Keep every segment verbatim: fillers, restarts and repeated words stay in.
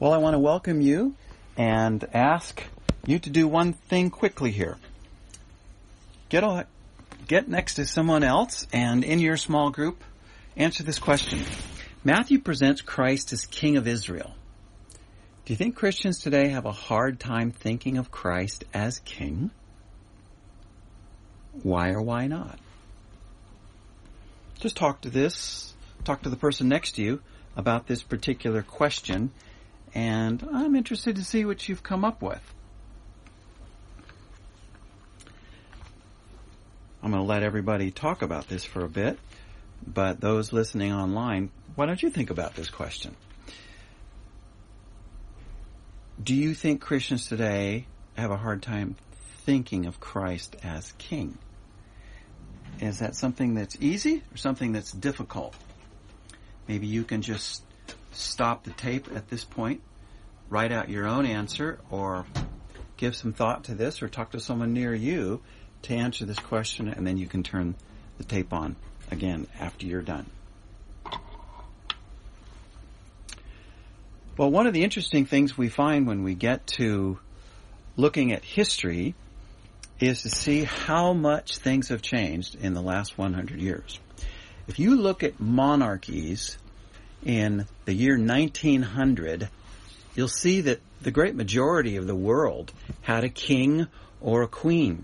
Well, I want to welcome you and ask you to do one thing quickly here. Get a, get next to someone else and in your small group, answer this question. Matthew presents Christ as King of Israel. Do you think Christians today have a hard time thinking of Christ as King? Why or why not? Just talk to this, talk to the person next to you about this particular question, and I'm interested to see what you've come up with. I'm going to let everybody talk about this for a bit, but those listening online, why don't you think about this question? Do you think Christians today have a hard time thinking of Christ as King? Is that something that's easy or something that's difficult? Maybe you can just stop the tape at this point, write out your own answer, or give some thought to this, or talk to someone near you to answer this question, and then you can turn the tape on again after you're done. Well, one of the interesting things we find when we get to looking at history is to see how much things have changed in the last one hundred years. If you look at monarchies in the year nineteen hundred, you'll see that the great majority of the world had a king or a queen.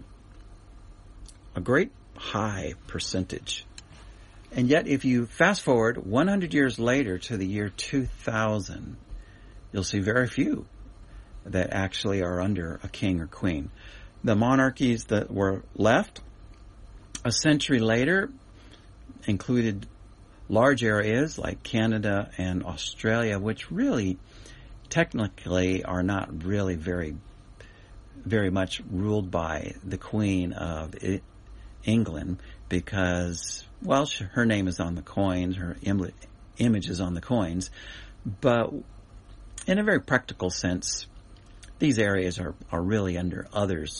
A great high percentage. And yet if you fast forward one hundred years later to the year two thousand, you'll see very few that actually are under a king or queen. The monarchies that were left a century later included large areas like Canada and Australia, which really technically are not really very, very much ruled by the Queen of England because, well, her name is on the coins, her im- image is on the coins, but in a very practical sense, these areas are, are really under others.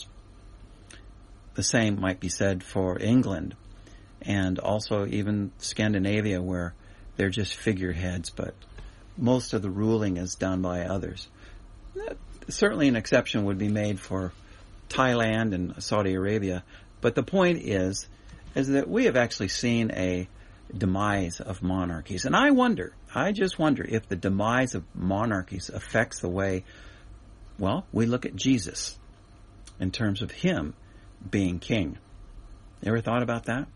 The same might be said for England and also even Scandinavia, where they're just figureheads, but most of the ruling is done by others. Certainly an exception would be made for Thailand and Saudi Arabia, but the point is, is that we have actually seen a demise of monarchies. And I wonder, I just wonder if the demise of monarchies affects the way, well, we look at Jesus in terms of him being king. You ever thought about that?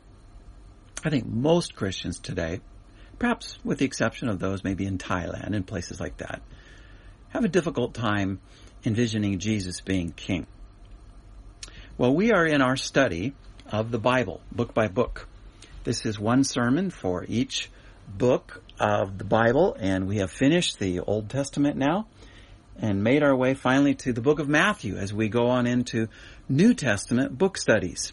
I think most Christians today, perhaps with the exception of those maybe in Thailand and places like that, have a difficult time envisioning Jesus being king. Well, we are in our study of the Bible, book by book. This is one sermon for each book of the Bible, and we have finished the Old Testament now and made our way finally to the book of Matthew as we go on into New Testament book studies.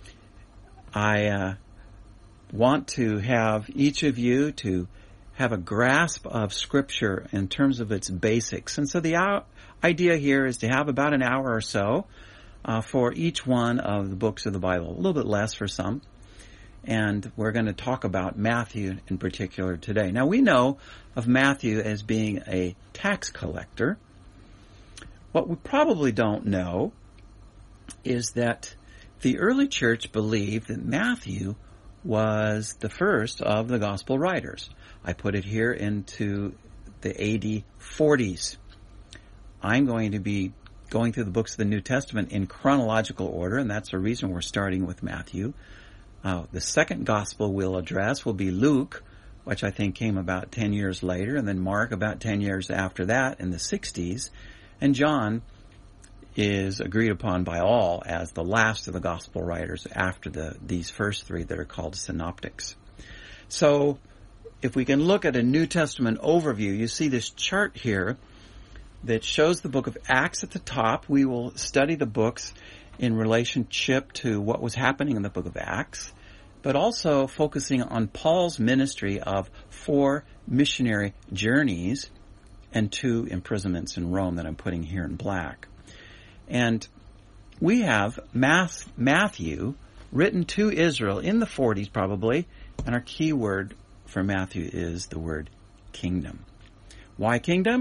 I uh, want to have each of you to have a grasp of Scripture in terms of its basics. And so the uh, idea here is to have about an hour or so uh, for each one of the books of the Bible, a little bit less for some. And we're going to talk about Matthew in particular today. Now, we know of Matthew as being a tax collector. What we probably don't know is that the early church believed that Matthew was the first of the gospel writers. I put it here into the A D forties. I'm going to be going through the books of the New Testament in chronological order, and that's the reason we're starting with Matthew. Uh, the second gospel we'll address will be Luke, which I think came about ten years later, and then Mark about ten years after that in the sixties, and John is agreed upon by all as the last of the gospel writers after the these first three that are called synoptics. So if we can look at a New Testament overview, you see this chart here that shows the book of Acts at the top. We will study the books in relationship to what was happening in the book of Acts, but also focusing on Paul's ministry of four missionary journeys and two imprisonments in Rome that I'm putting here in black. And we have Matthew written to Israel in the forties probably, and our key word for Matthew is the word kingdom. Why kingdom?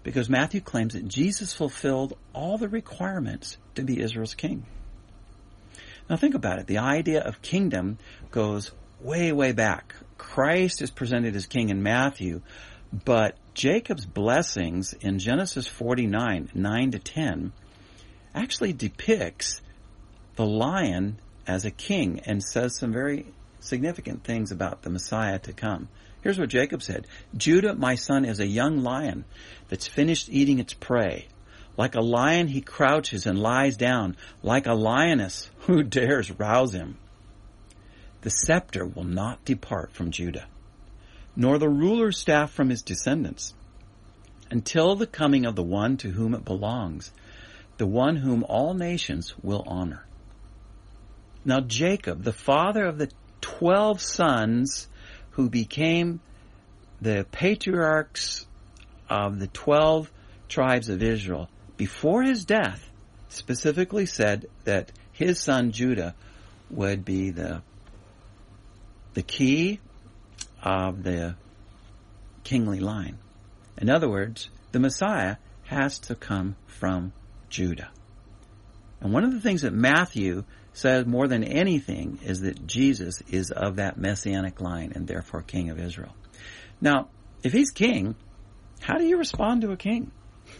because Matthew claims that Jesus fulfilled all the requirements to be Israel's king. Now think about it. The idea of kingdom goes way, way back. Christ is presented as king in Matthew, but Jacob's blessings in Genesis forty-nine, nine to ten, actually depicts the lion as a king and says some very significant things about the Messiah to come. Here's what Jacob said. Judah, my son, is a young lion that's finished eating its prey. Like a lion, he crouches and lies down. Like a lioness, who dares rouse him? The scepter will not depart from Judah, nor the ruler's staff from his descendants, until the coming of the one to whom it belongs, the one whom all nations will honor. Now Jacob, the father of the twelve sons who became the patriarchs of the twelve tribes of Israel, before his death, specifically said that his son Judah would be the the key of the kingly line. In other words, the Messiah has to come from Judah. And one of the things that Matthew says more than anything is that Jesus is of that messianic line and therefore king of Israel. Now, if he's king, how do you respond to a king?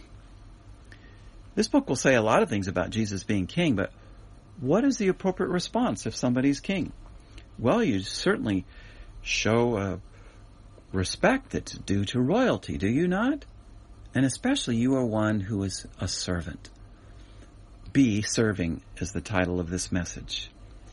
This book will say a lot of things about Jesus being king, but what is the appropriate response if somebody's king? Well, you certainly show a respect that's due to royalty, do you not? And especially you are one who is a servant. Be serving is the title of this message.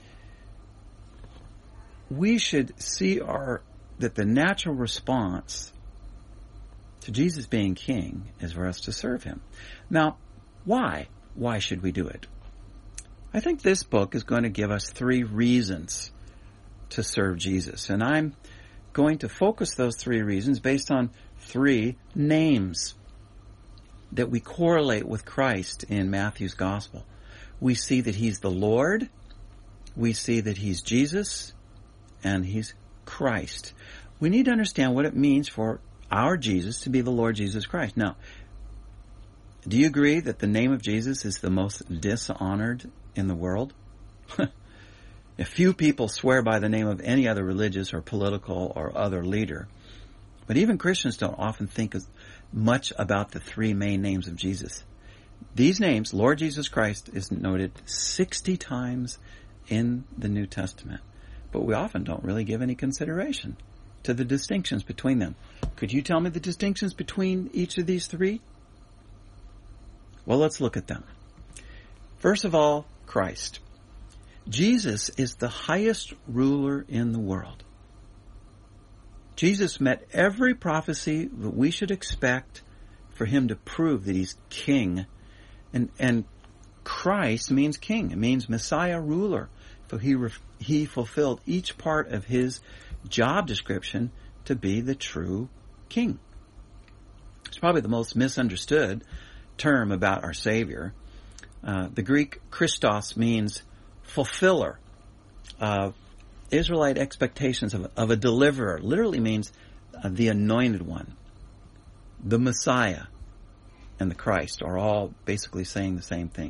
We should see our that the natural response to Jesus being king is for us to serve him. Now, why? Why should we do it? I think this book is going to give us three reasons to serve Jesus. And I'm going to focus those three reasons based on three names that we correlate with Christ in Matthew's gospel. We see that he's the Lord, we see that he's Jesus, and he's Christ. We need to understand what it means for our Jesus to be the Lord Jesus Christ. Now, do you agree that the name of Jesus is the most dishonored in the world? A few people swear by the name of any other religious or political or other leader. But even Christians don't often think as much about the three main names of Jesus. These names, Lord Jesus Christ, is noted sixty times in the New Testament. But we often don't really give any consideration to the distinctions between them. Could you tell me the distinctions between each of these three? Well, let's look at them. First of all, Christ. Jesus is the highest ruler in the world. Jesus met every prophecy that we should expect for him to prove that he's king. And, and Christ means king. It means Messiah, ruler. So he, he fulfilled each part of his job description to be the true king. It's probably the most misunderstood term about our Savior. Uh, the Greek Christos means fulfiller of Israelite expectations of, of a deliverer. Literally means uh, the anointed one. The Messiah and the Christ are all basically saying the same thing.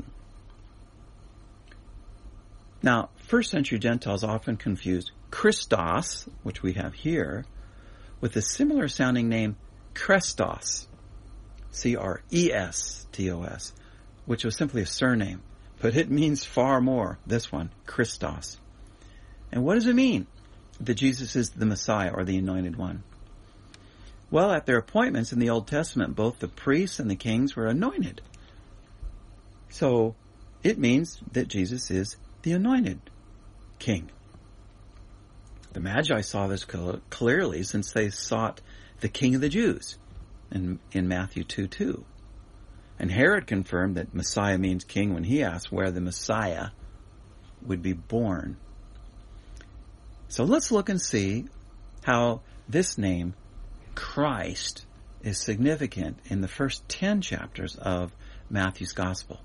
Now, first century Gentiles often confused Christos, which we have here, with a similar sounding name, Chrestos, C R E S T O S, which was simply a surname. But it means far more, this one, Christos. And what does it mean that Jesus is the Messiah or the anointed one? Well, at their appointments in the Old Testament, both the priests and the kings were anointed. So it means that Jesus is the anointed king. The Magi saw this clearly since they sought the King of the Jews in, in Matthew two two. And Herod confirmed that Messiah means king when he asked where the Messiah would be born. So let's look and see how this name, Christ, is significant in the first ten chapters of Matthew's Gospel.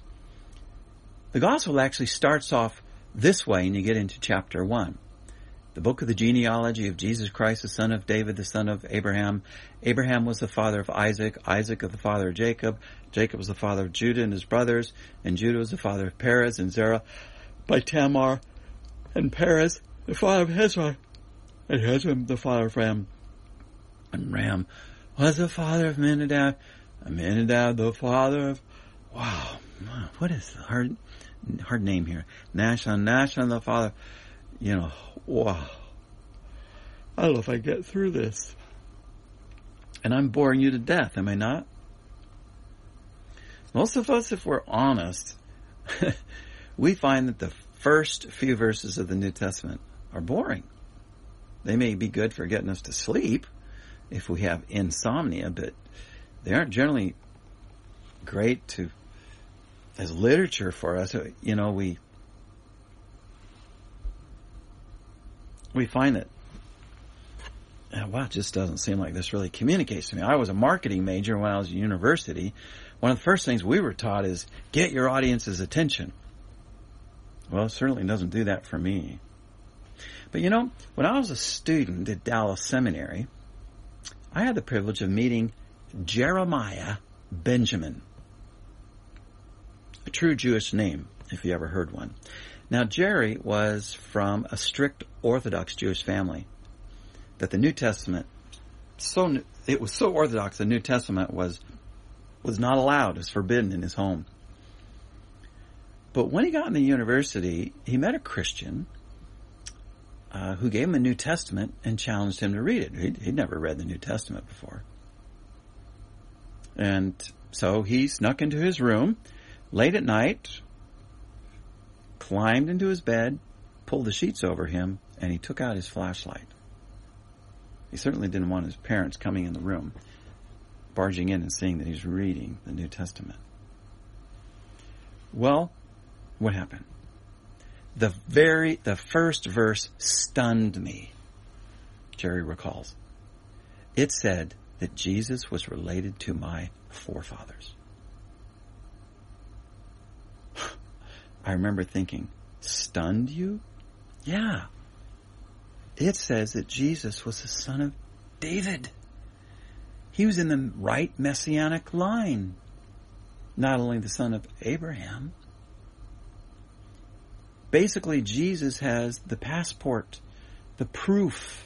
The Gospel actually starts off this way and you get into chapter one. the book of the genealogy of Jesus Christ, the son of David, the son of Abraham. Abraham was the father of Isaac, Isaac was the father of Jacob, Jacob was the father of Judah and his brothers, and Judah was the father of Perez and Zerah by Tamar, and Perez the father of Hezron, and Hezron the father of Ram, and Ram was the father of Amminadab, Amminadab the father of, wow, what is the hard, hard name here? Nahshon, Nahshon the father, you know, wow. I don't know if I get through this. And I'm boring you to death, am I not? Most of us, if we're honest, we find that the first few verses of the New Testament are boring. They may be good for getting us to sleep if we have insomnia, but they aren't generally great to as literature for us. You know, we we find that, oh, wow, it just doesn't seem like this really communicates to me. I was a marketing major when I was at university. One of the first things we were taught is get your audience's attention. Well, it certainly doesn't do that for me. But you know, when I was a student at Dallas Seminary, I had the privilege of meeting Jeremiah Benjamin. A true Jewish name, if you ever heard one. Now, Jerry was from a strict Orthodox Jewish family that the New Testament, so it was so Orthodox, the New Testament was was not allowed, it was forbidden in his home. But when he got in the university, he met a Christian uh, who gave him a New Testament and challenged him to read it. He'd, he'd never read the New Testament before. And so he snuck into his room late at night, climbed into his bed, pulled the sheets over him, and he took out his flashlight. He certainly didn't want his parents coming in the room, barging in and seeing that he's reading the New Testament. Well, what happened? The very, the first verse stunned me, Jerry recalls. It said that Jesus was related to my forefathers. I remember thinking, stunned you? Yeah. It says that Jesus was the son of David. He was in the right messianic line. Not only the son of Abraham. Basically, Jesus has the passport, the proof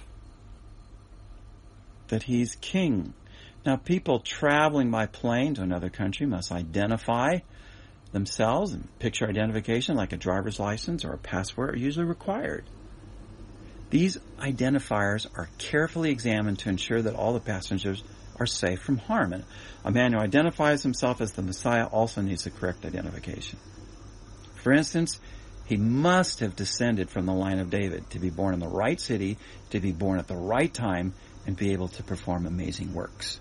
that he's king. Now, people traveling by plane to another country must identify themselves, and picture identification like a driver's license or a passport are usually required. These identifiers are carefully examined to ensure that all the passengers are safe from harm. And a man who identifies himself as the Messiah also needs the correct identification. For instance, he must have descended from the line of David to be born in the right city, to be born at the right time, and be able to perform amazing works.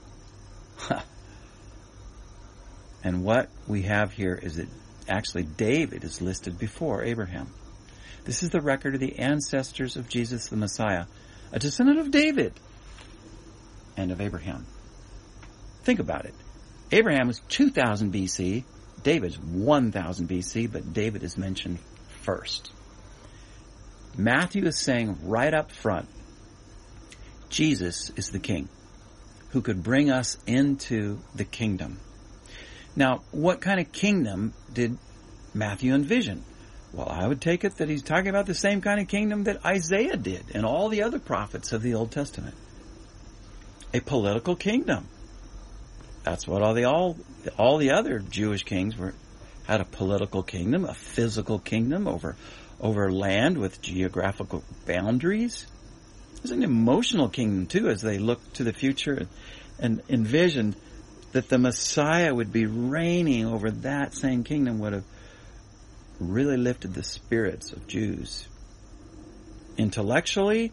And what we have here is that actually David is listed before Abraham. This is the record of the ancestors of Jesus the Messiah, a descendant of David and of Abraham. Think about it. Abraham was two thousand B C, David's one thousand B C, but David is mentioned first. Matthew is saying right up front, Jesus is the king who could bring us into the kingdom. Now, what kind of kingdom did Matthew envision? Well, I would take it that he's talking about the same kind of kingdom that Isaiah did and all the other prophets of the Old Testament. A political kingdom. That's what all the all all the other Jewish kings were had, a political kingdom, a physical kingdom over over land with geographical boundaries. There's an emotional kingdom too, as they looked to the future and envisioned that the Messiah would be reigning over that same kingdom, would have really lifted the spirits of Jews. Intellectually,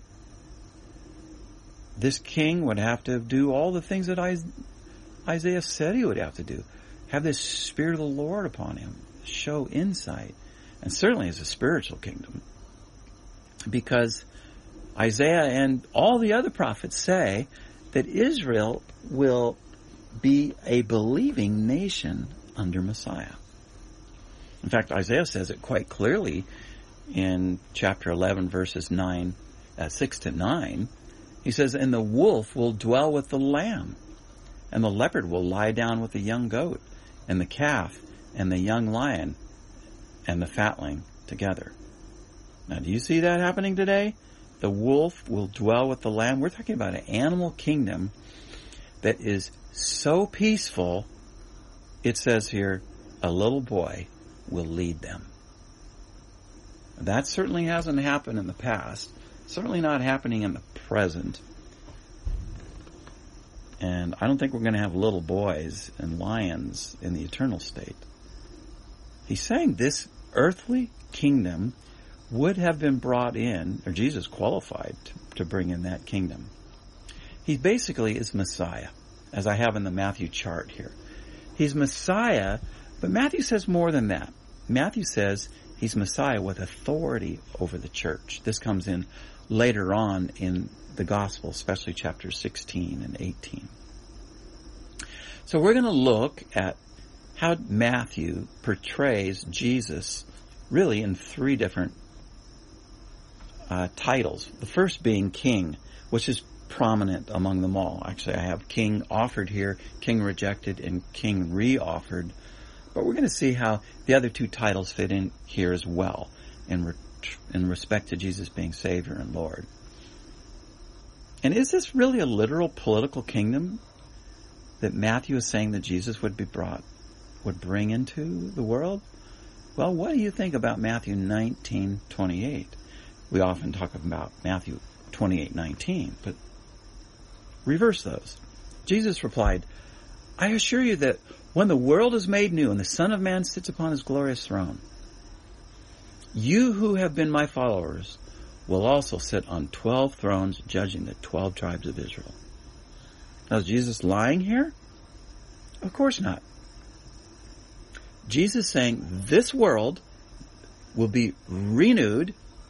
this king would have to do all the things that Isaiah said he would have to do. Have this Spirit of the Lord upon him. Show insight. And certainly as a spiritual kingdom. Because Isaiah and all the other prophets say that Israel will be a believing nation under Messiah. In fact, Isaiah says it quite clearly in chapter eleven, verses nine, uh, six to nine, he says, "And the wolf will dwell with the lamb, and the leopard will lie down with the young goat, and the calf, and the young lion, and the fatling together." Now, do you see that happening today? The wolf will dwell with the lamb. We're talking about an animal kingdom that is so peaceful, it says here, a little boy will lead them. That certainly hasn't happened in the past. Certainly not happening in the present. And I don't think we're going to have little boys and lions in the eternal state. He's saying this earthly kingdom would have been brought in, or Jesus qualified to, to bring in that kingdom. He basically is Messiah, as I have in the Matthew chart here. He's Messiah, but Matthew says more than that. Matthew says he's Messiah with authority over the church. This comes in later on in the gospel, especially chapters sixteen and eighteen. So we're going to look at how Matthew portrays Jesus really in three different uh, titles. The first being king, which is prominent among them all. Actually, I have king offered here, king rejected, and king re-offered. But we're going to see how the other two titles fit in here as well in, re- in respect to Jesus being Savior and Lord. And is this really a literal political kingdom that Matthew is saying that Jesus would be brought, would bring into the world? Well, what do you think about Matthew nineteen twenty-eight? We often talk about Matthew twenty-eight nineteen, but reverse those. Jesus replied, "I assure you that when the world is made new and the Son of Man sits upon his glorious throne, you who have been my followers will also sit on twelve thrones judging the twelve tribes of Israel." Now, is Jesus lying here? Of course not. Jesus is saying this world will be renewed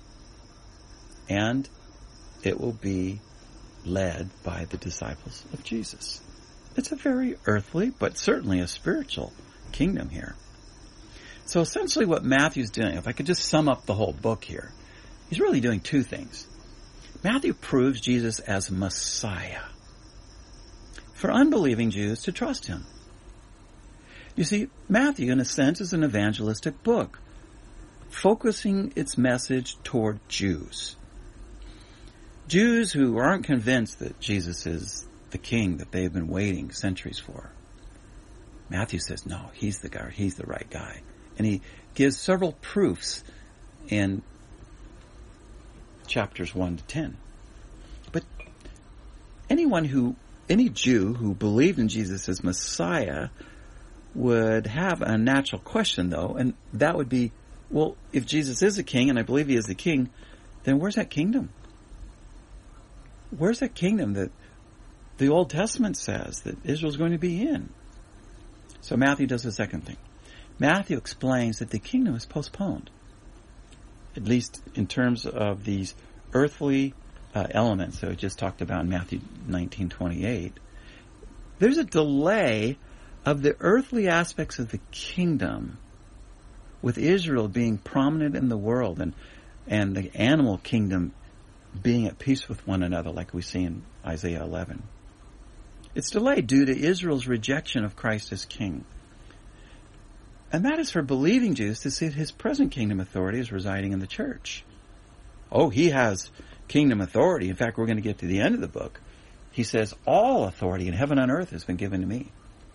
and it will be led by the disciples of Jesus. It's a very earthly, but certainly a spiritual kingdom here. So essentially what Matthew's doing, if I could just sum up the whole book here, he's really doing two things. Matthew proves Jesus as Messiah for unbelieving Jews to trust him. You see, Matthew, in a sense, is an evangelistic book, focusing its message toward Jews. Jews who aren't convinced that Jesus is the king that they've been waiting centuries for. Matthew says, no, he's the guy, he's the right guy. And he gives several proofs in chapters one to ten. But anyone who, any Jew who believed in Jesus as Messiah would have a natural question, though, and that would be, well, if Jesus is a king, and I believe he is the king, then where's that kingdom? Where's that kingdom that the Old Testament says that Israel's going to be in? So Matthew does the second thing. Matthew explains that the kingdom is postponed, at least in terms of these earthly uh, elements that we just talked about in Matthew nineteen twenty-eight. There's a delay of the earthly aspects of the kingdom, with Israel being prominent in the world and and the animal kingdom being at peace with one another, like we see in Isaiah eleven. It's delayed due to Israel's rejection of Christ as king. And that is for believing Jews to see that his present kingdom authority is residing in the church. Oh, he has kingdom authority. In fact, we're going to get to the end of the book. He says, all authority in heaven and earth has been given to me.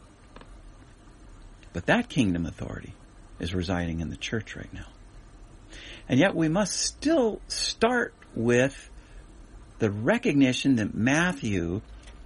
But that kingdom authority is residing in the church right now. And yet we must still start with the recognition that Matthew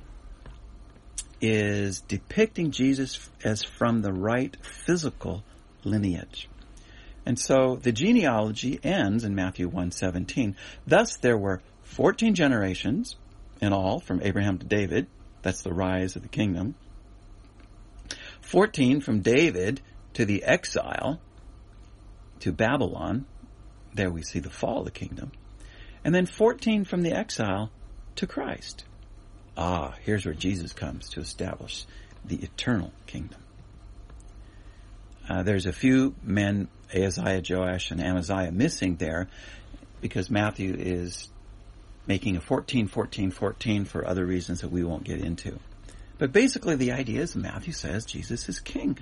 is depicting Jesus as from the right physical lineage. And so the genealogy ends in Matthew one seventeen. Thus there were fourteen generations in all from Abraham to David. That's the rise of the kingdom. fourteen from David to the exile to Babylon. There we see the fall of the kingdom. And then fourteen from the exile to Christ. Ah, here's where Jesus comes to establish the eternal kingdom. Uh, there's a few men Ahaziah, Joash, and Amaziah missing there because Matthew is making a fourteen, fourteen, fourteen for other reasons that we won't get into. But basically the idea is Matthew says Jesus is king.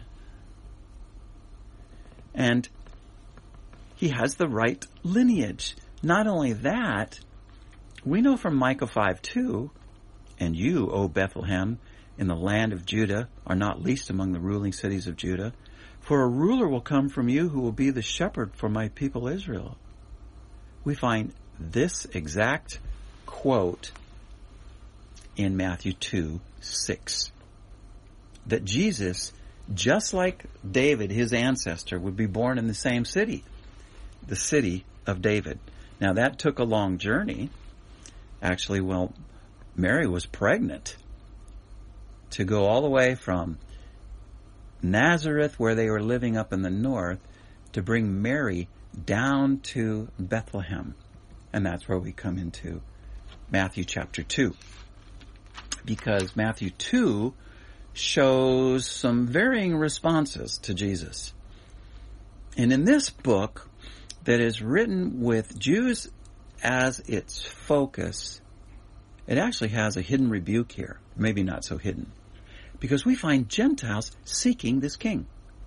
And he has the right lineage. Not only that, we know from Micah five two, and you, O Bethlehem, in the land of Judah, are not least among the ruling cities of Judah, for a ruler will come from you who will be the shepherd for my people Israel. We find this exact quote in Matthew two six. That Jesus, just like David, his ancestor, would be born in the same city, the city of David. Now that took a long journey. Actually, well, Mary was pregnant to go all the way from Nazareth, where they were living up in the north, to bring Mary down to Bethlehem. And that's where we come into Matthew chapter two. Because Matthew two shows some varying responses to Jesus. And in this book that is written with Jews as its focus, it actually has a hidden rebuke here. Maybe not so hidden. Because we find Gentiles seeking this king.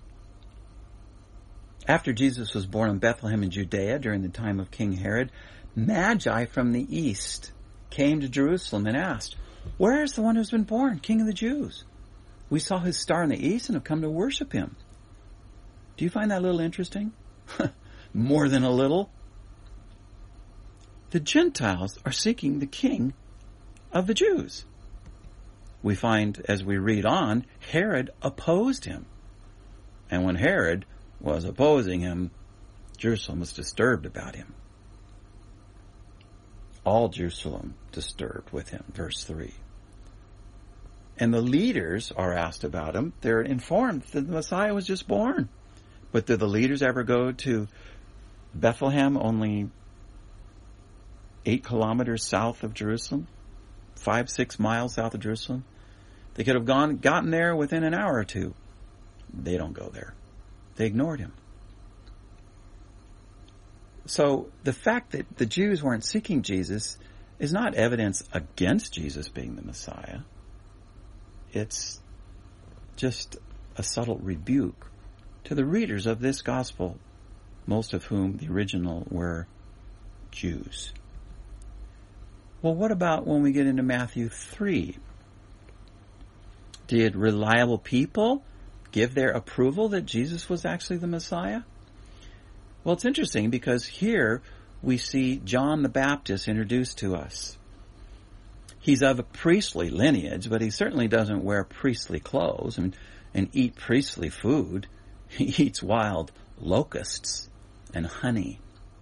After Jesus was born in Bethlehem in Judea during the time of King Herod, Magi from the east came to Jerusalem and asked, "Where is the one who's been born, King of the Jews? We saw his star in the east and have come to worship him." Do you find that a little interesting? More than a little. The Gentiles are seeking the king of the Jews. We find, as we read on, Herod opposed him. And when Herod was opposing him, Jerusalem was disturbed about him. All Jerusalem disturbed with him, verse three. And the leaders are asked about him. They're informed that the Messiah was just born. But did the leaders ever go to Bethlehem, only eight kilometers south of Jerusalem? Five, six miles south of Jerusalem? They could have gone, gotten there within an hour or two. They don't go there. They ignored him. So the fact that the Jews weren't seeking Jesus is not evidence against Jesus being the Messiah. It's just a subtle rebuke to the readers of this gospel, most of whom the original were Jews. Well, what about when we get into Matthew three? Did reliable people give their approval that Jesus was actually the Messiah? Well, it's interesting because here we see John the Baptist introduced to us. He's of a priestly lineage, but he certainly doesn't wear priestly clothes and, and eat priestly food. He eats wild locusts and honey.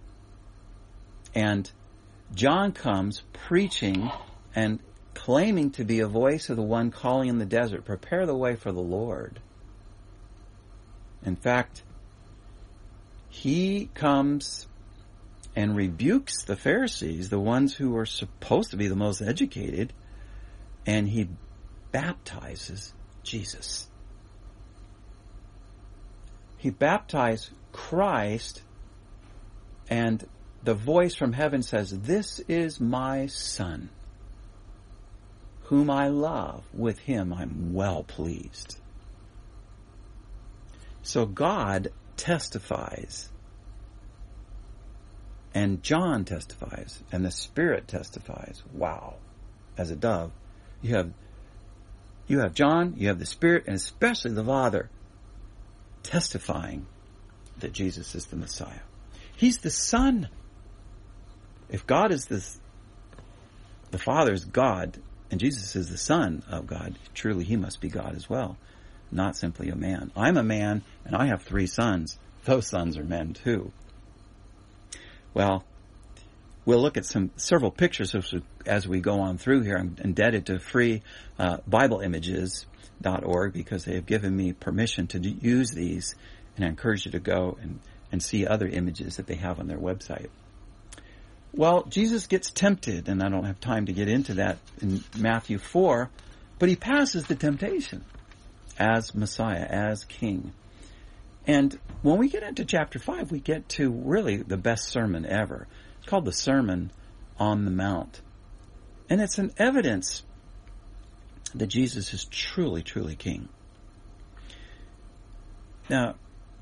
And John comes preaching and claiming to be a voice of the one calling in the desert, "Prepare the way for the Lord." In fact, he comes and rebukes the Pharisees, the ones who are supposed to be the most educated, and he baptizes Jesus. He baptized Christ, and the voice from heaven says, "This is my Son, whom I love. With him I'm well pleased." So God testifies, and John testifies, and the Spirit testifies. Wow. As a dove, you have you have John, you have the Spirit, and especially the Father testifying that Jesus is the Messiah. He's the Son. If God is the the Father is God, and Jesus is the Son of God, truly he must be God as well, not simply a man. I'm a man, and I have three sons. Those sons are men too. Well, we'll look at some several pictures as we go on through here. I'm indebted to free uh, Bible Images dot org because they have given me permission to use these, and I encourage you to go and, and see other images that they have on their website. Well, Jesus gets tempted, and I don't have time to get into that in Matthew four, but he passes the temptation as Messiah, as King. And when we get into chapter five, we get to really the best sermon ever. It's called the Sermon on the Mount. And it's an evidence that Jesus is truly, truly king. Now,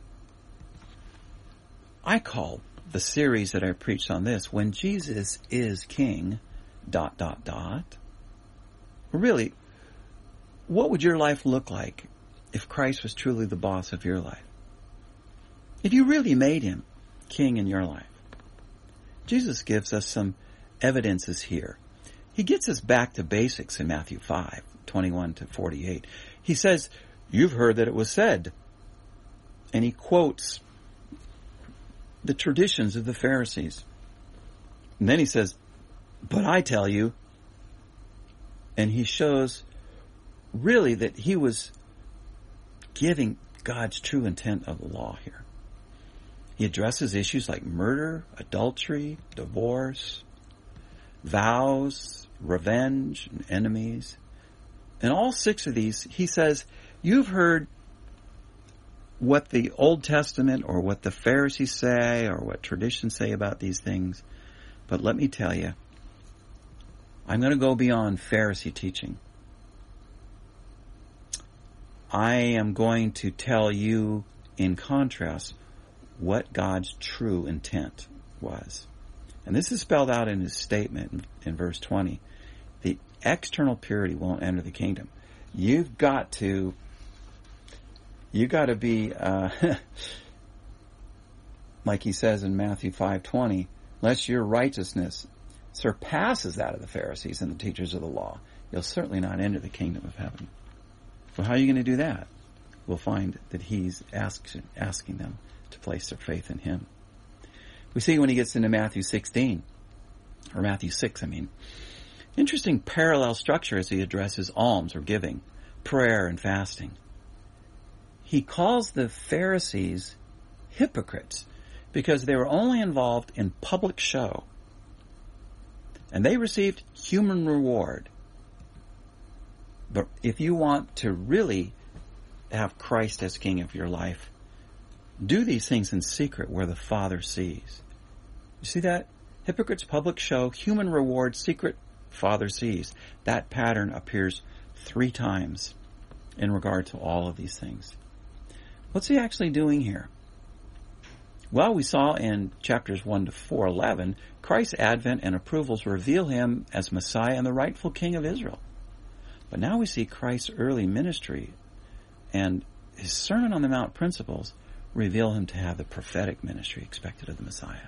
I call the series that I preached on this, When Jesus is King, dot, dot, dot. Really, what would your life look like if Christ was truly the boss of your life? If you really made him king in your life? Jesus gives us some evidences here. He gets us back to basics in Matthew five, twenty-one to forty-eight. He says, you've heard that it was said. And he quotes the traditions of the Pharisees. And then he says, but I tell you, and he shows really that he was giving God's true intent of the law here. He addresses issues like murder, adultery, divorce, vows, revenge, and enemies. In all six of these, he says, you've heard what the Old Testament or what the Pharisees say or what traditions say about these things. But let me tell you, I'm going to go beyond Pharisee teaching. I am going to tell you, in contrast, what God's true intent was. And this is spelled out in his statement in, in verse twenty. The external purity won't enter the kingdom. You've got to, you got to be, uh, like he says in Matthew five twenty, unless your righteousness surpasses that of the Pharisees and the teachers of the law, you'll certainly not enter the kingdom of heaven. So how are you going to do that? We'll find that he's ask, asking them to place their faith in him. We see when he gets into Matthew sixteen, or Matthew six, I mean, interesting parallel structure as he addresses alms or giving, prayer and fasting. He calls the Pharisees hypocrites because they were only involved in public show. And they received human reward. But if you want to really have Christ as king of your life, do these things in secret where the Father sees. You see that? Hypocrites, public show, human reward, secret, Father sees. That pattern appears three times in regard to all of these things. What's he actually doing here? Well, we saw in chapters one to four eleven, Christ's advent and approvals reveal him as Messiah and the rightful king of Israel. But now we see Christ's early ministry and his Sermon on the Mount principles reveal him to have the prophetic ministry expected of the Messiah.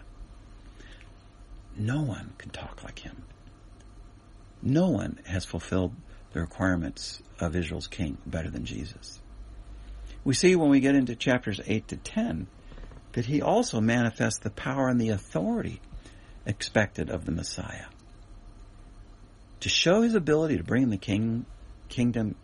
No one can talk like him. No one has fulfilled the requirements of Israel's king better than Jesus. We see when we get into chapters eight to ten that he also manifests the power and the authority expected of the Messiah to show his ability to bring the king, kingdom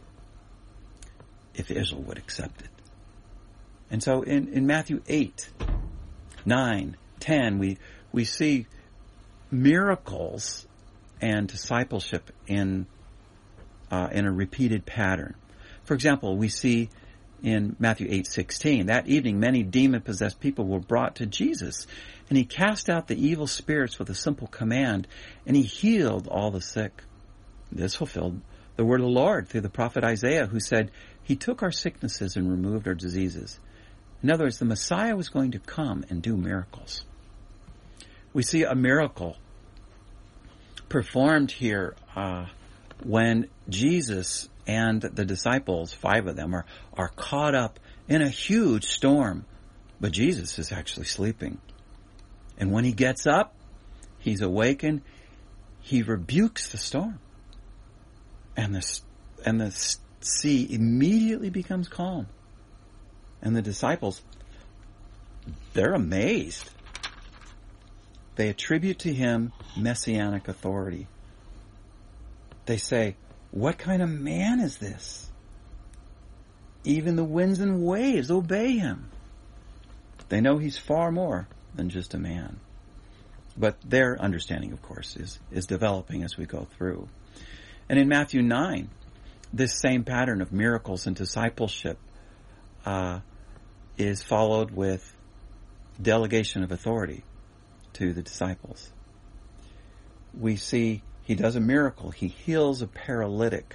if Israel would accept it. And so in, in Matthew eight, nine, ten, we, we see miracles and discipleship in, uh, in a repeated pattern. For example, we see in Matthew eight sixteen, that evening many demon-possessed people were brought to Jesus, and he cast out the evil spirits with a simple command, and he healed all the sick. This fulfilled the word of the Lord through the prophet Isaiah, who said, he took our sicknesses and removed our diseases. In other words, the Messiah was going to come and do miracles. We see a miracle performed here uh, when Jesus and the disciples, five of them, are, are caught up in a huge storm. But Jesus is actually sleeping. And when he gets up, he's awakened, he rebukes the storm. And the, and the sea immediately becomes calm. And the disciples, they're amazed. They attribute to him messianic authority. They say, what kind of man is this? Even the winds and waves obey him. They know he's far more than just a man. But their understanding, of course, is, is developing as we go through. And in Matthew nine, this same pattern of miracles and discipleship uh, is followed with delegation of authority to the disciples. We see he does a miracle. He heals a paralytic.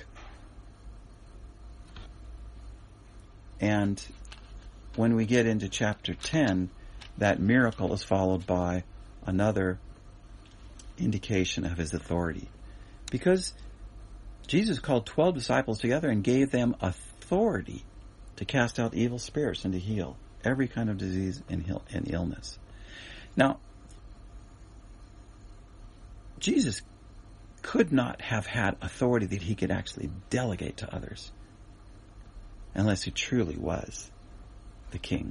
And when we get into chapter ten, that miracle is followed by another indication of his authority. Because Jesus called twelve disciples together and gave them authority to cast out evil spirits and to heal every kind of disease and illness. Now, Jesus could not have had authority that he could actually delegate to others unless he truly was the king.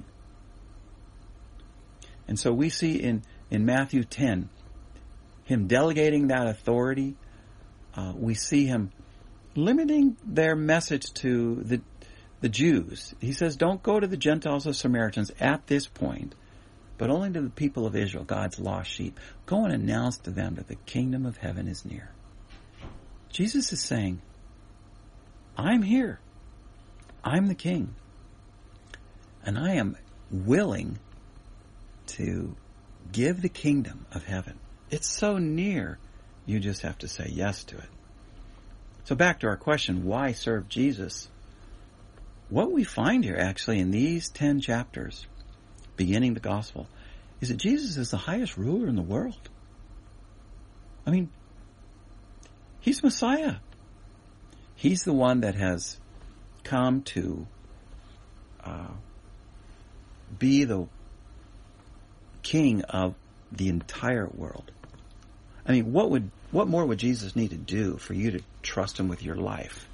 And so we see in, in Matthew ten, him delegating that authority. Uh, we see him limiting their message to the the Jews. He says, don't go to the Gentiles or Samaritans at this point, but only to the people of Israel, God's lost sheep. Go and announce to them that the kingdom of heaven is near. Jesus is saying, I'm here. I'm the king. And I am willing to give the kingdom of heaven. It's so near, you just have to say yes to it. So back to our question, why serve Jesus? What we find here actually in these ten chapters, beginning the gospel, is that Jesus is the highest ruler in the world. I mean, he's Messiah. He's the one that has come to uh, be the king of the entire world. I mean, what would what more would Jesus need to do for you to trust him with your life?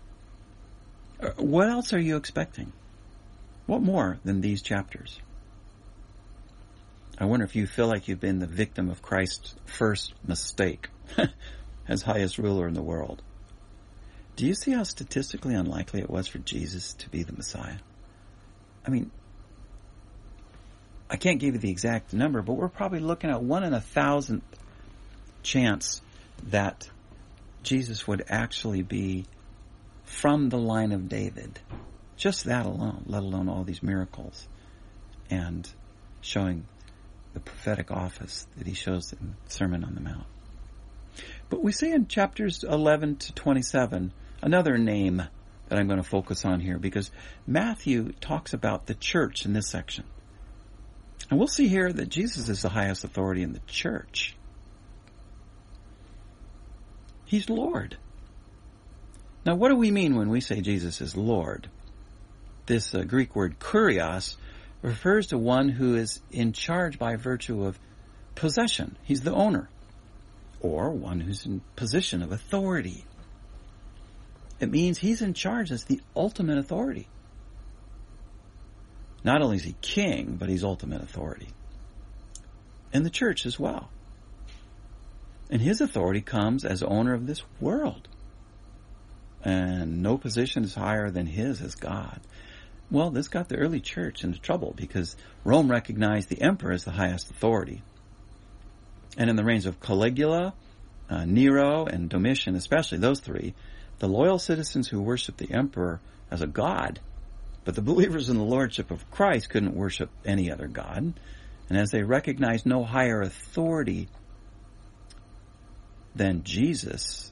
What else are you expecting? What more than these chapters? I wonder if you feel like you've been the victim of Christ's first mistake as highest ruler in the world. Do you see how statistically unlikely it was for Jesus to be the Messiah? I mean, I can't give you the exact number, but we're probably looking at one in a thousandth chance that Jesus would actually be from the line of David. Just that alone, let alone all these miracles and showing the prophetic office that he shows in the Sermon on the Mount. But we see in chapters eleven to twenty-seven another name that I'm going to focus on here, because Matthew talks about the church in this section. And we'll see here that Jesus is the highest authority in the church. He's Lord. Now, what do we mean when we say Jesus is Lord? This uh, Greek word kurios refers to one who is in charge by virtue of possession. He's the owner. Or one who's in position of authority. It means he's in charge as the ultimate authority. Not only is he king, but he's ultimate authority. And the church as well. And his authority comes as owner of this world. And no position is higher than his as God. Well, this got the early church into trouble because Rome recognized the emperor as the highest authority. And in the reigns of Caligula, uh, Nero, and Domitian, especially those three, the loyal citizens who worshiped the emperor as a god, but the believers in the lordship of Christ couldn't worship any other god. And as they recognized no higher authority than Jesus,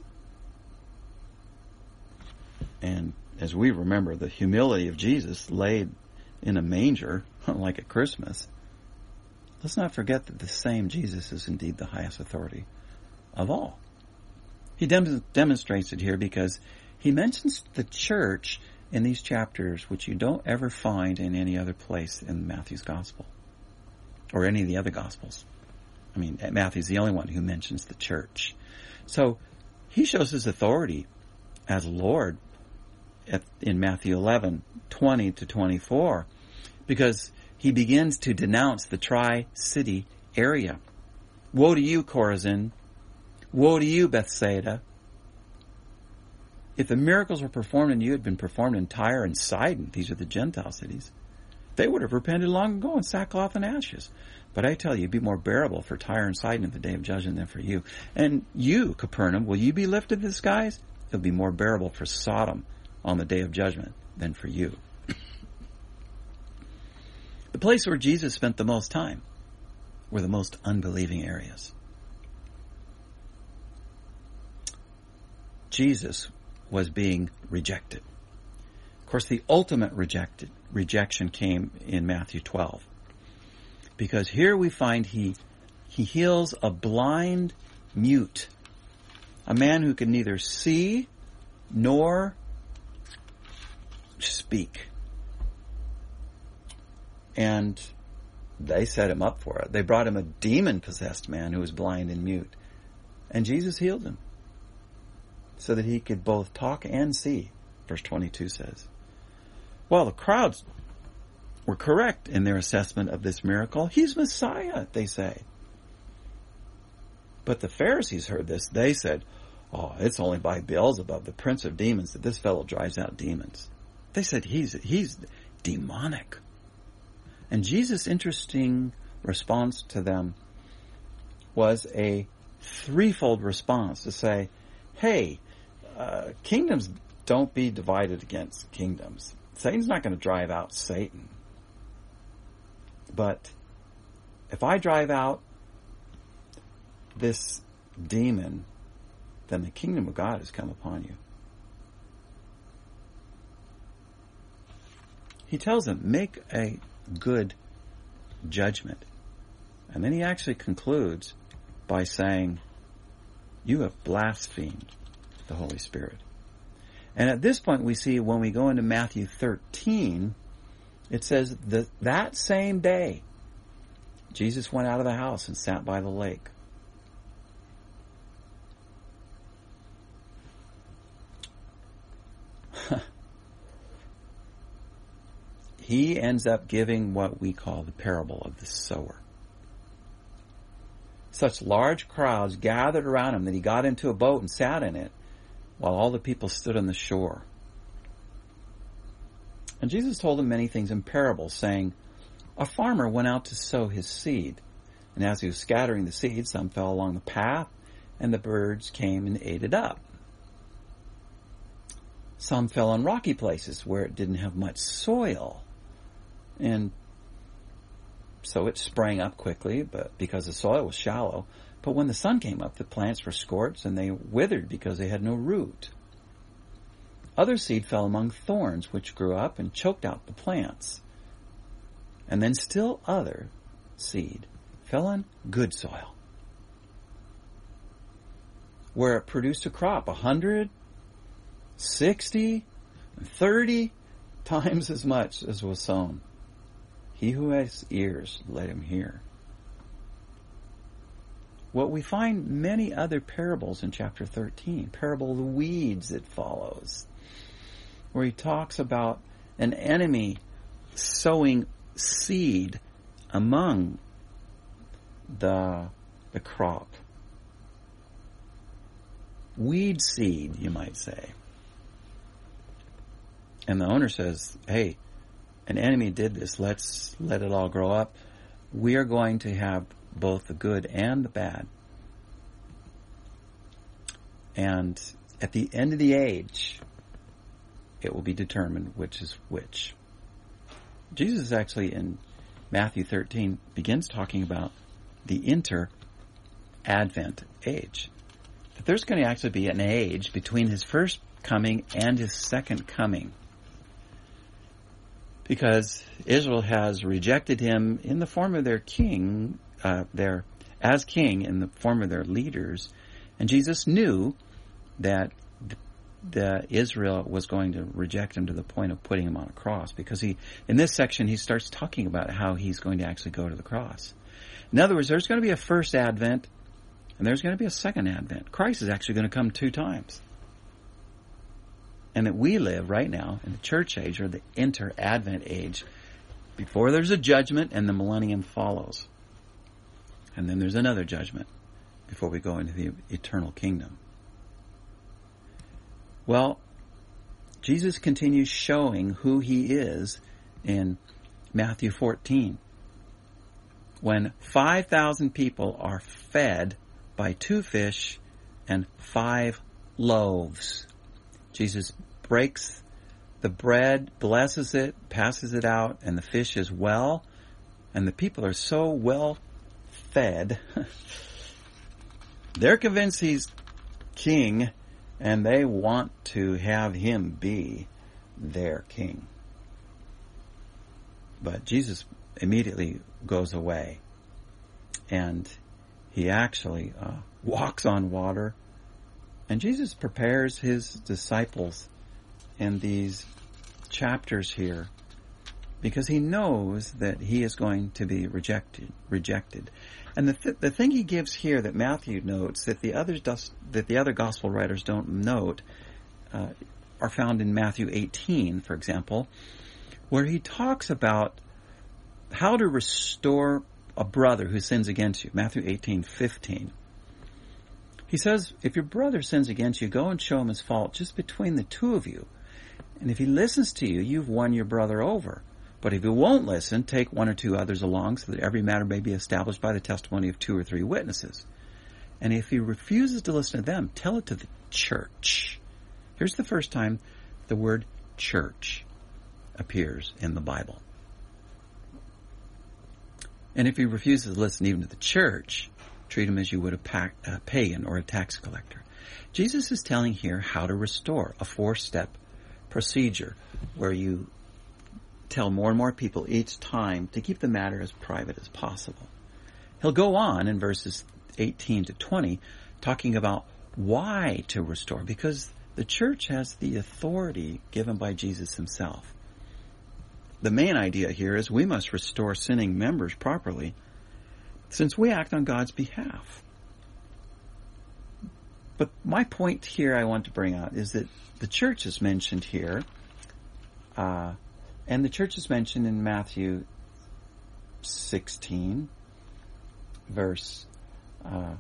and as we remember the humility of Jesus laid in a manger, like at Christmas, let's not forget that the same Jesus is indeed the highest authority of all. He dem- demonstrates it here because he mentions the church in these chapters, which you don't ever find in any other place in Matthew's gospel or any of the other gospels. I mean, Matthew's the only one who mentions the church. So he shows his authority as Lord at, in Matthew eleven, twenty to twenty-four, because he begins to denounce the Tri-City area. Woe to you, Chorazin! Woe to you, Bethsaida! If the miracles were performed in you had been performed in Tyre and Sidon, these are the Gentile cities, they would have repented long ago in sackcloth and ashes. But I tell you, it'd be more bearable for Tyre and Sidon at the day of judgment than for you. And you, Capernaum, will you be lifted to the skies? It'll be more bearable for Sodom on the day of judgment than for you. place where Jesus spent the most time were the most unbelieving areas. Jesus was being rejected. Of course, the ultimate rejected, rejection came in Matthew twelve. Because here we find he, he heals a blind mute, a man who could neither see nor speak. And they set him up for it. They brought him a demon-possessed man who was blind and mute. And Jesus healed him so that he could both talk and see, verse twenty-two says. Well, the crowds were correct in their assessment of this miracle. He's Messiah, they say. But the Pharisees heard this. They said, oh, it's only by Beelzebub, the prince of demons, that this fellow drives out demons. They said he's he's demonic. And Jesus' interesting response to them was a threefold response to say, hey, uh, kingdoms don't be divided against kingdoms. Satan's not going to drive out Satan. But if I drive out this demon, then the kingdom of God has come upon you. He tells them, make a good judgment. And then he actually concludes by saying, you have blasphemed the Holy Spirit. And at this point we see when we go into Matthew thirteen, it says that that same day, Jesus went out of the house and sat by the lake. He ends up giving what we call the parable of the sower. Such large crowds gathered around him that he got into a boat and sat in it while all the people stood on the shore. And Jesus told them many things in parables, saying, a farmer went out to sow his seed. And as he was scattering the seed, some fell along the path, and the birds came and ate it up. Some fell on rocky places where it didn't have much soil. And so it sprang up quickly, but because the soil was shallow. But when the sun came up, the plants were scorched, and they withered because they had no root. Other seed fell among thorns, which grew up and choked out the plants. And then still other seed fell on good soil, where it produced a crop, a hundred, sixty, thirty times as much as was sown. He who has ears, let him hear. Well, we find many other parables in chapter thirteen. Parable of the weeds that follows, where he talks about an enemy sowing seed among the, the crop. Weed seed, you might say. And the owner says, hey, an enemy did this. Let's let it all grow up. We are going to have both the good and the bad. And at the end of the age, it will be determined which is which. Jesus actually in Matthew thirteen begins talking about the inter-Advent age. That there's going to actually be an age between his first coming and his second coming. Because Israel has rejected him in the form of their king, uh, their as king in the form of their leaders, and Jesus knew that the, the Israel was going to reject him to the point of putting him on a cross. Because he, in this section, he starts talking about how he's going to actually go to the cross. In other words, there's going to be a first advent, and there's going to be a second advent. Christ is actually going to come two times. And that we live right now in the church age, or the inter-Advent age, before there's a judgment and the millennium follows. And then there's another judgment before we go into the eternal kingdom. Well, Jesus continues showing who he is in Matthew fourteen. When five thousand people are fed by two fish and five loaves. Jesus breaks the bread, blesses it, passes it out, and the fish as well. And the people are so well fed. They're convinced he's king, and they want to have him be their king. But Jesus immediately goes away, and he actually uh, walks on water. And Jesus prepares his disciples in these chapters here because he knows that he is going to be rejected. Rejected, and the th- the thing he gives here that Matthew notes that the others does, that the other gospel writers don't note uh, are found in Matthew eighteen, for example, where he talks about how to restore a brother who sins against you. Matthew eighteen fifteen. He says, if your brother sins against you, go and show him his fault just between the two of you. And if he listens to you, you've won your brother over. But if he won't listen, take one or two others along so that every matter may be established by the testimony of two or three witnesses. And if he refuses to listen to them, tell it to the church. Here's the first time the word church appears in the Bible. And if he refuses to listen even to the church, treat him as you would a, pac- a pagan or a tax collector. Jesus is telling here how to restore, a four-step procedure where you tell more and more people each time to keep the matter as private as possible. He'll go on in verses eighteen to twenty talking about why to restore, because the church has the authority given by Jesus himself. The main idea here is we must restore sinning members properly since we act on God's behalf. But my point here I want to bring out is that the church is mentioned here, uh, and the church is mentioned in Matthew sixteen, verse, uh,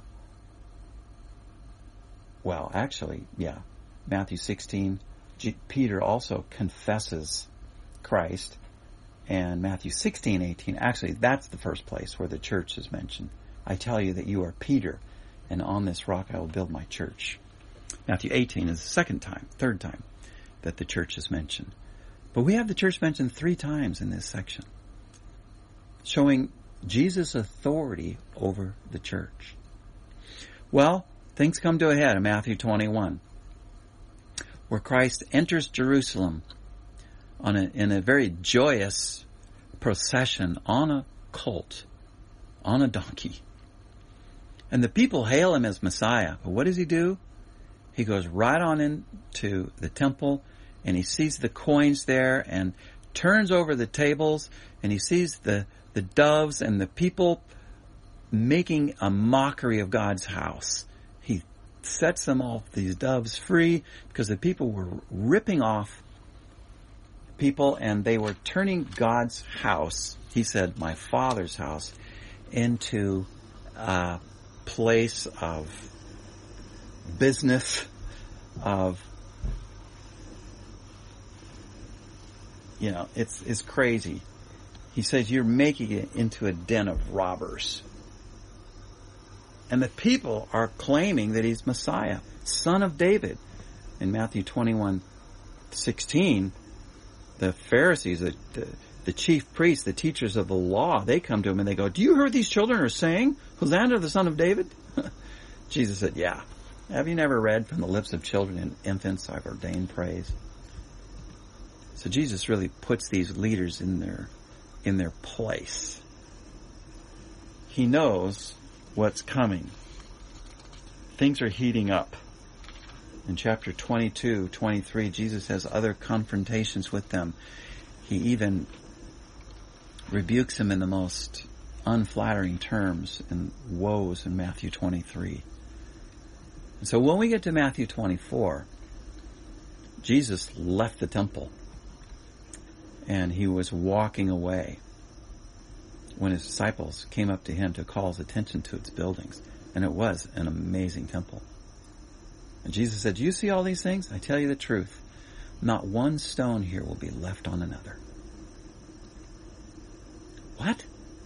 well, actually, yeah, Matthew sixteen, G- Peter also confesses Christ. And Matthew sixteen eighteen, actually, that's the first place where the church is mentioned. I tell you that you are Peter, and on this rock I will build my church. Matthew eighteen is the second time, third time, that the church is mentioned. But we have the church mentioned three times in this section, showing Jesus' authority over the church. Well, things come to a head in Matthew twenty-one, where Christ enters Jerusalem on a, in a very joyous procession on a colt, on a donkey. And the people hail him as Messiah. But what does he do? He goes right on into the temple, and he sees the coins there and turns over the tables, and he sees the, the doves and the people making a mockery of God's house. He sets them all, these doves, free because the people were ripping off people, and they were turning God's house, he said, my Father's house, into a place of business, of, you know, it's, it's crazy. He says, you're making it into a den of robbers. And the people are claiming that he's Messiah, son of David. In Matthew twenty-one sixteen, the Pharisees, the, the, the chief priests, the teachers of the law, they come to him and they go, do you hear what these children are saying? Hosanna, the son of David? Jesus said, yeah. Have you never read, from the lips of children and infants I've ordained praise? So Jesus really puts these leaders in their, in their place. He knows what's coming. Things are heating up. In chapter twenty-two, twenty-three, Jesus has other confrontations with them. He even rebukes them in the most unflattering terms and woes in Matthew twenty-three. And so when we get to Matthew twenty-four, Jesus left the temple and he was walking away when his disciples came up to him to call his attention to its buildings. And it was an amazing temple. And Jesus said, do you see all these things? I tell you the truth. Not one stone here will be left on another. What?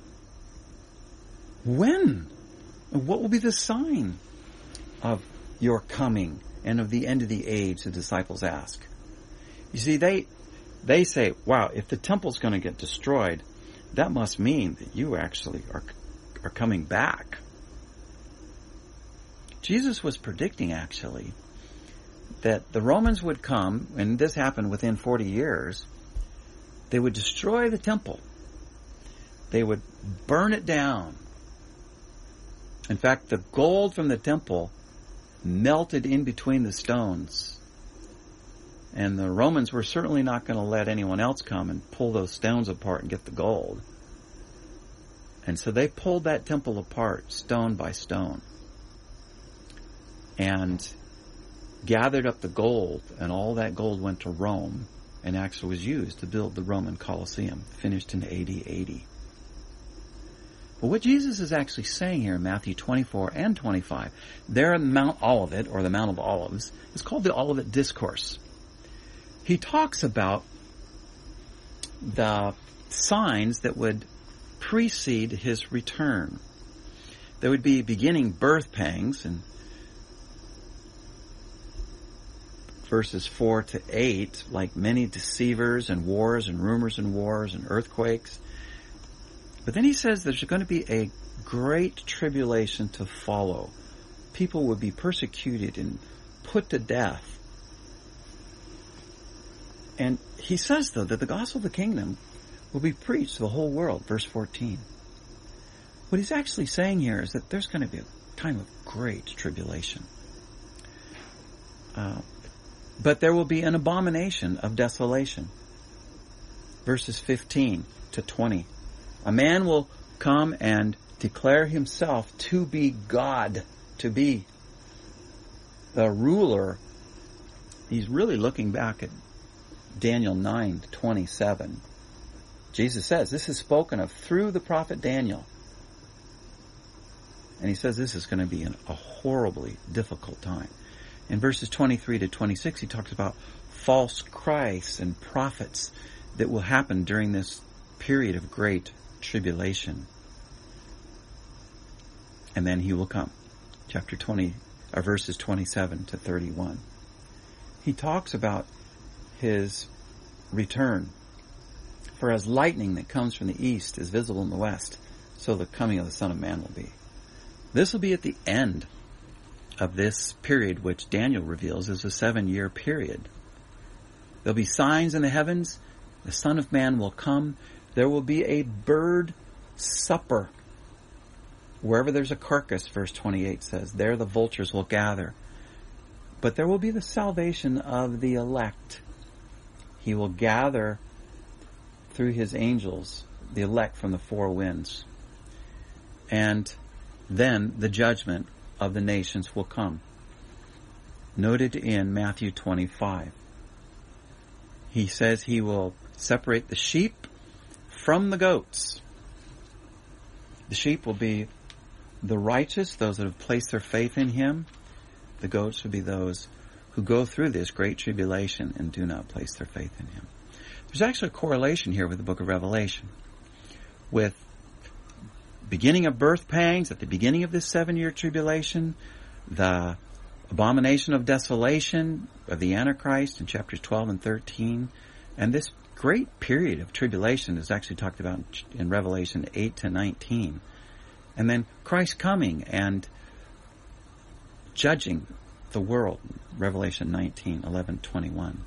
When? What will be the sign of your coming and of the end of the age? The disciples ask. You see, they they say, wow, if the temple's going to get destroyed, that must mean that you actually are, are coming back. Jesus was predicting, actually, that the Romans would come, and this happened within forty years, they would destroy the temple. They would burn it down. In fact, the gold from the temple melted in between the stones. And the Romans were certainly not going to let anyone else come and pull those stones apart and get the gold. And so they pulled that temple apart, stone by stone, and gathered up the gold, and all that gold went to Rome and actually was used to build the Roman Colosseum, finished in A D eighty. But what Jesus is actually saying here in Matthew twenty-four and twenty-five, there in Mount Olivet, or the Mount of Olives, is called the Olivet Discourse. He talks about the signs that would precede his return. There would be beginning birth pangs, and verses four to eight, like many deceivers and wars and rumors and wars and earthquakes. But then he says there's going to be a great tribulation to follow. People would be persecuted and put to death. And he says, though, that the gospel of the kingdom will be preached to the whole world, verse fourteen. What he's actually saying here is that there's going to be a time of great tribulation. Uh, but there will be an abomination of desolation. Verses fifteen to twenty. A man will come and declare himself to be God, to be the ruler. He's really looking back at Daniel nine twenty-seven. Jesus says this is spoken of through the prophet Daniel. And he says this is going to be an, a horribly difficult time. In verses twenty-three to twenty-six, he talks about false Christs and prophets that will happen during this period of great tribulation. And then he will come. Chapter twenty, or verses twenty-seven to thirty-one. He talks about his return. For as lightning that comes from the east is visible in the west, so the coming of the Son of Man will be. This will be at the end of this period which Daniel reveals is a seven-year period. There'll be signs in the heavens. The Son of Man will come. There will be a bird supper. Wherever there's a carcass, verse twenty-eight says, there the vultures will gather. But there will be the salvation of the elect. He will gather through his angels the elect from the four winds. And then the judgment of the nations will come. Noted in Matthew twenty-five. He says he will separate the sheep from the goats. The sheep will be the righteous, those that have placed their faith in him. The goats will be those who go through this great tribulation and do not place their faith in him. There's actually a correlation here with the book of Revelation. With beginning of birth pangs at the beginning of this seven-year tribulation, the abomination of desolation of the Antichrist in chapters twelve and thirteen, and this great period of tribulation is actually talked about in Revelation eight to nineteen. And then Christ coming and judging the world, Revelation nineteen, eleven, twenty-one.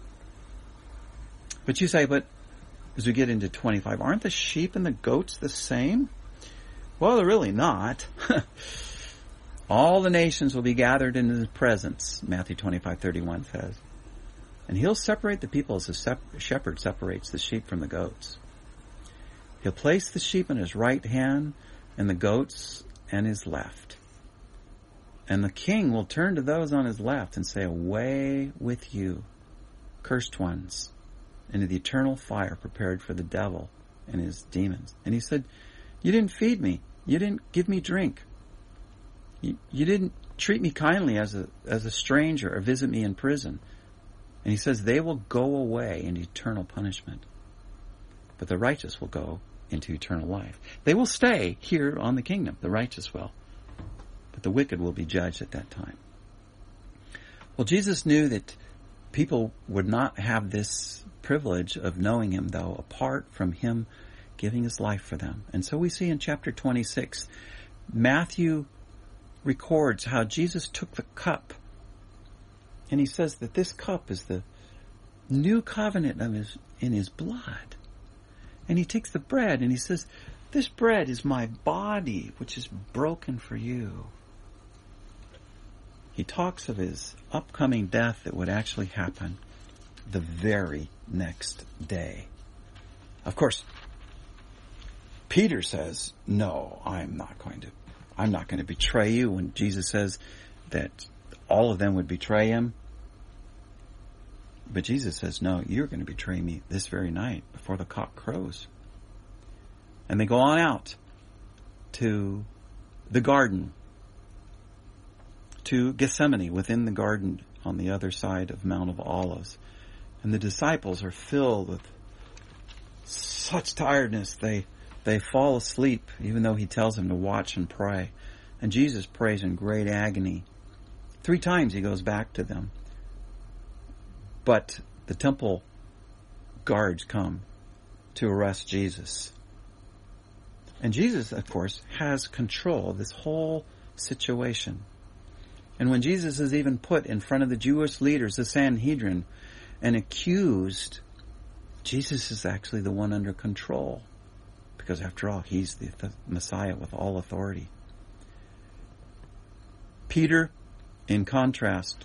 But you say, but as we get into twenty-five, aren't the sheep and the goats the same? Well, they're really not. All the nations will be gathered in his presence, Matthew twenty-five, thirty-one says. And he'll separate the people as a sep- shepherd separates the sheep from the goats. He'll place the sheep in his right hand and the goats in his left. And the king will turn to those on his left and say, away with you, cursed ones, into the eternal fire prepared for the devil and his demons. And he said, you didn't feed me. You didn't give me drink. You, you didn't treat me kindly as a, as a stranger or visit me in prison. And he says they will go away into eternal punishment. But the righteous will go into eternal life. They will stay here on the kingdom. The righteous will. But the wicked will be judged at that time. Well, Jesus knew that people would not have this privilege of knowing him, though, apart from him giving his life for them. And so we see in chapter twenty-six, Matthew records how Jesus took the cup, and he says that this cup is the new covenant of his, in his blood. And he takes the bread and he says, this bread is my body, which is broken for you. He talks of his upcoming death that would actually happen the very next day. Of course, Peter says, no, I'm not going to, I'm not going to betray you. When Jesus says that all of them would betray him. But Jesus says, no, you're going to betray me this very night before the cock crows. And they go on out to the garden, to Gethsemane, within the garden on the other side of Mount of Olives. And the disciples are filled with such tiredness, they they fall asleep, even though he tells them to watch and pray. And Jesus prays in great agony. Three times he goes back to them. But the temple guards come to arrest Jesus. And Jesus, of course, has control of this whole situation. And when Jesus is even put in front of the Jewish leaders, the Sanhedrin, and accused, Jesus is actually the one under control. Because after all, he's the, the Messiah with all authority. Peter, in contrast,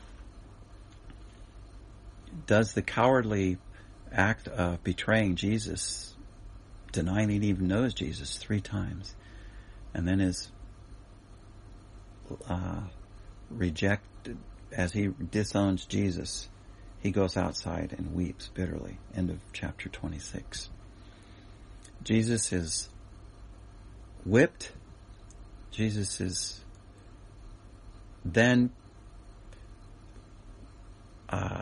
does the cowardly act of betraying Jesus, denying he even knows Jesus three times, and then is uh, rejected as he disowns Jesus. He goes outside and weeps bitterly. End of chapter twenty-six. Jesus is whipped. Jesus is then uh,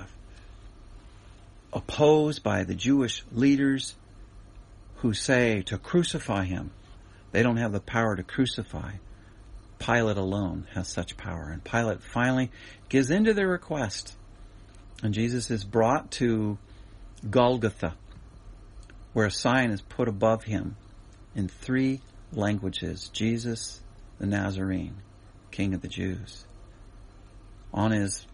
opposed by the Jewish leaders who say to crucify him. They don't have the power to crucify. Pilate alone has such power. And Pilate finally gives in to their request. And Jesus is brought to Golgotha, where a sign is put above him in three languages. Jesus the Nazarene, King of the Jews. On his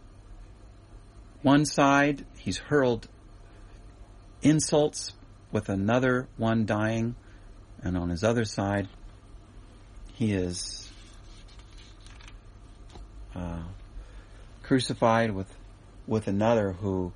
one side, he's hurled insults with another one dying. And on his other side, he is uh, crucified with with another who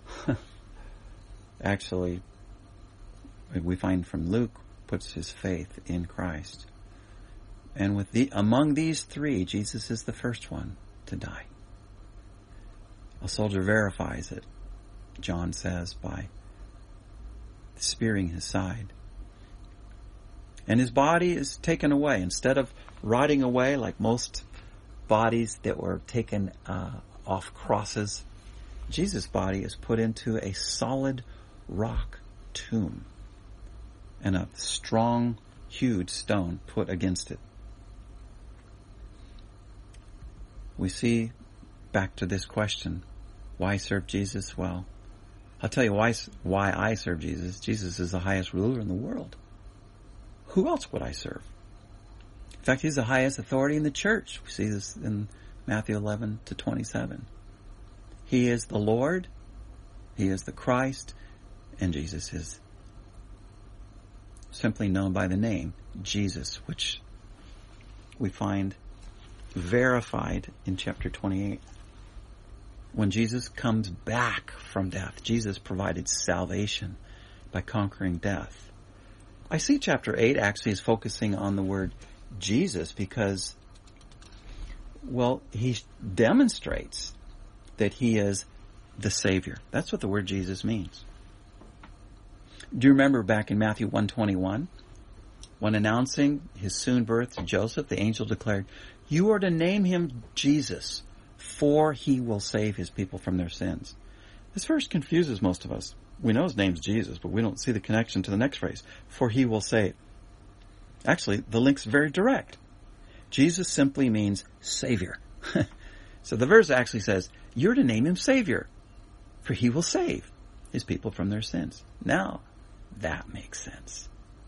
actually, we find from Luke, puts his faith in Christ. And with the among these three, Jesus is the first one to die. A soldier verifies it, John says, by spearing his side. And his body is taken away. Instead of rotting away like most bodies that were taken uh, off crosses, Jesus' body is put into a solid rock tomb and a strong, huge stone put against it. We see back to this question, why serve Jesus? Well, I'll tell you why, why I serve Jesus. Jesus is the highest ruler in the world. Who else would I serve? In fact, he's the highest authority in the church. We see this in Matthew eleven to twenty-seven. He is the Lord, he is the Christ, and Jesus is simply known by the name Jesus, which we find verified in chapter twenty-eight. When Jesus comes back from death, Jesus provided salvation by conquering death. I see chapter eight actually is focusing on the word Jesus because, well, he demonstrates that he is the Savior. That's what the word Jesus means. Do you remember back in Matthew one twenty-one, when announcing his soon birth to Joseph, the angel declared, "You are to name him Jesus, for he will save his people from their sins." This verse confuses most of us. We know his name's Jesus, but we don't see the connection to the next phrase, for he will save. Actually, the link's very direct. Jesus simply means Savior. So the verse actually says, you're to name him Savior, for he will save his people from their sins. Now, that makes sense.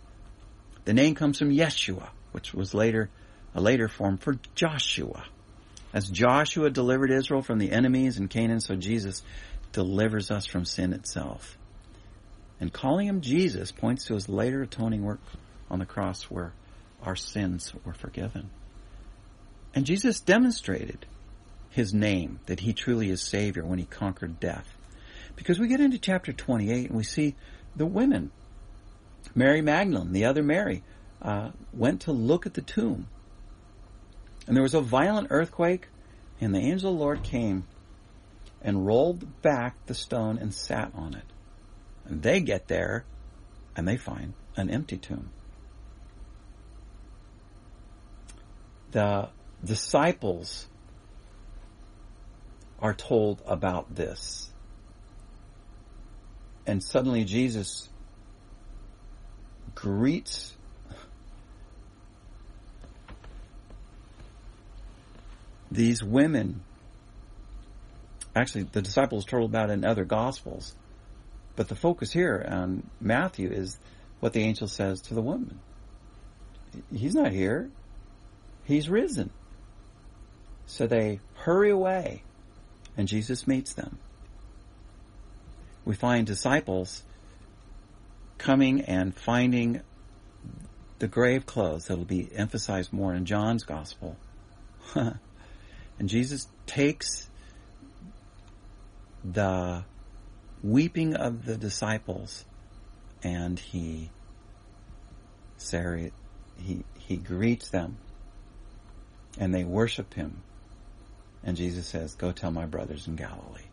The name comes from Yeshua, which was later a later form for Joshua. As Joshua delivered Israel from the enemies in Canaan, so Jesus delivers us from sin itself. And calling him Jesus points to his later atoning work on the cross where our sins were forgiven. And Jesus demonstrated his name, that he truly is Savior, when he conquered death. Because we get into chapter twenty-eight and we see the women. Mary Magdalene, the other Mary, uh, went to look at the tomb. And there was a violent earthquake, and the angel of the Lord came and rolled back the stone and sat on it. And they get there, and they find an empty tomb. The disciples are told about this. And suddenly Jesus greets these women. Actually, the disciples told about it in other Gospels. But the focus here on Matthew is what the angel says to the woman. He's not here. He's risen. So they hurry away, and Jesus meets them. We find disciples coming and finding the grave clothes. That'll be emphasized more in John's Gospel. And Jesus takes the weeping of the disciples and he he he greets them, and they worship him. And Jesus says, "Go tell my brothers in Galilee."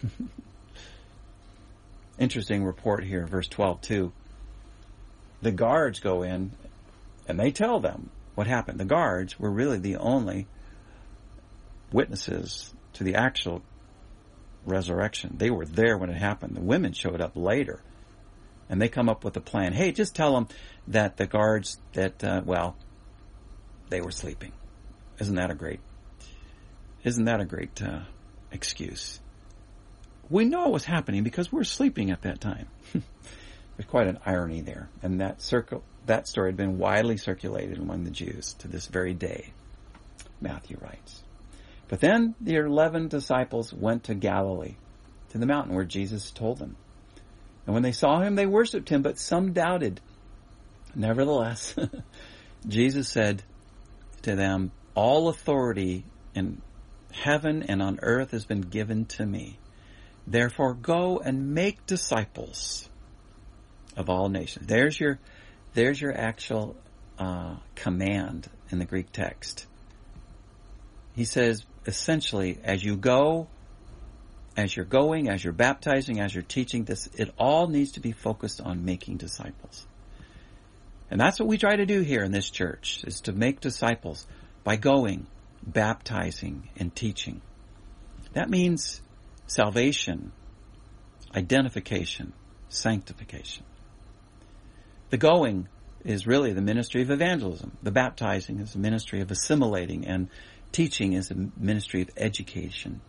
Interesting report here, verse twelve too. The guards go in and they tell them what happened. The guards were really the only witnesses to the actual resurrection. They were there when it happened. The women showed up later, and they come up with a plan. Hey, just tell them that the guards, that, uh, well, they were sleeping. Isn't that a great, isn't that a great uh, excuse? We know it was happening because we're sleeping at that time. There's quite an irony there. And that circle, that story had been widely circulated among the Jews to this very day, Matthew writes. But then the eleven disciples went to Galilee, to the mountain where Jesus told them. And when they saw him, they worshipped him, but some doubted. Nevertheless, Jesus said to them, "All authority in heaven and on earth has been given to me. Therefore go and make disciples of all nations." There's your, there's your actual uh, command in the Greek text. He says, essentially, as you go, as you're going, as you're baptizing, as you're teaching, this, it all needs to be focused on making disciples. And that's what we try to do here in this church, is to make disciples by going, baptizing, and teaching. That means salvation, identification, sanctification. The going is really the ministry of evangelism. The baptizing is the ministry of assimilating, and teaching is a ministry of education.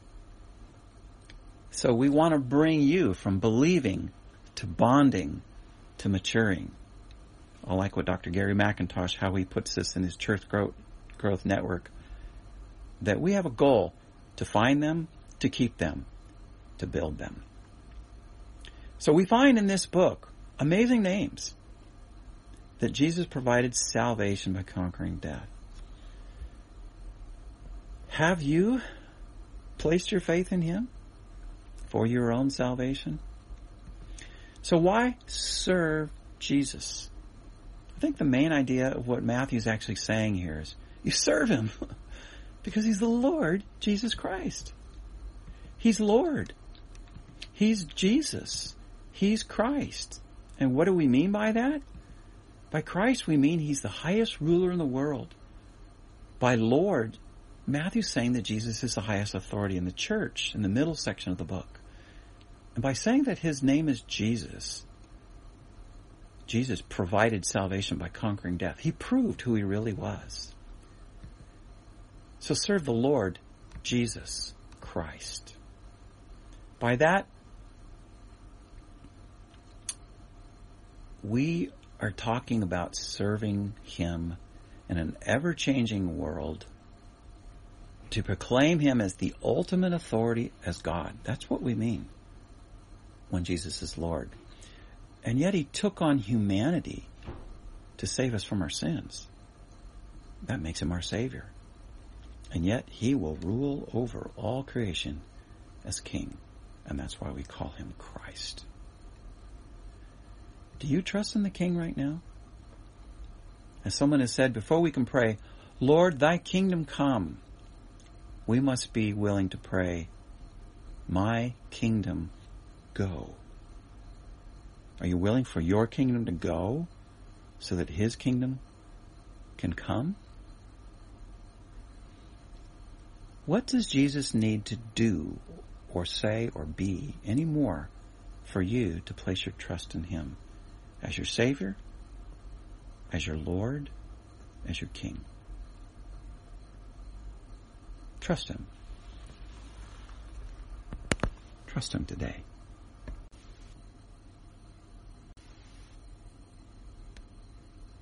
So we want to bring you from believing to bonding to maturing. I like what Doctor Gary McIntosh, how he puts this in his Church Growth, growth Network, that we have a goal to find them, to keep them, to build them. So we find in this book amazing names that Jesus provided salvation by conquering death. Have you placed your faith in him for your own salvation? So why serve Jesus? I think the main idea of what Matthew's actually saying here is you serve him because he's the Lord Jesus Christ. He's Lord. He's Jesus. He's Christ. And what do we mean by that? By Christ we mean he's the highest ruler in the world. By Lord, Matthew's saying that Jesus is the highest authority in the church, in the middle section of the book. And by saying that his name is Jesus, Jesus provided salvation by conquering death. He proved who he really was. So serve the Lord Jesus Christ. By that, we are talking about serving Him in an ever-changing world, to proclaim Him as the ultimate authority as God. That's what we mean when Jesus is Lord. And yet He took on humanity to save us from our sins. That makes Him our Savior. And yet He will rule over all creation as King. And that's why we call Him Christ. Do you trust in the King right now? As someone has said, before we can pray, Lord, Thy kingdom come, we must be willing to pray, my kingdom go. Are you willing for your kingdom to go so that His kingdom can come? What does Jesus need to do or say or be any more for you to place your trust in Him as your Savior, as your Lord, as your King? Trust Him. Trust Him today.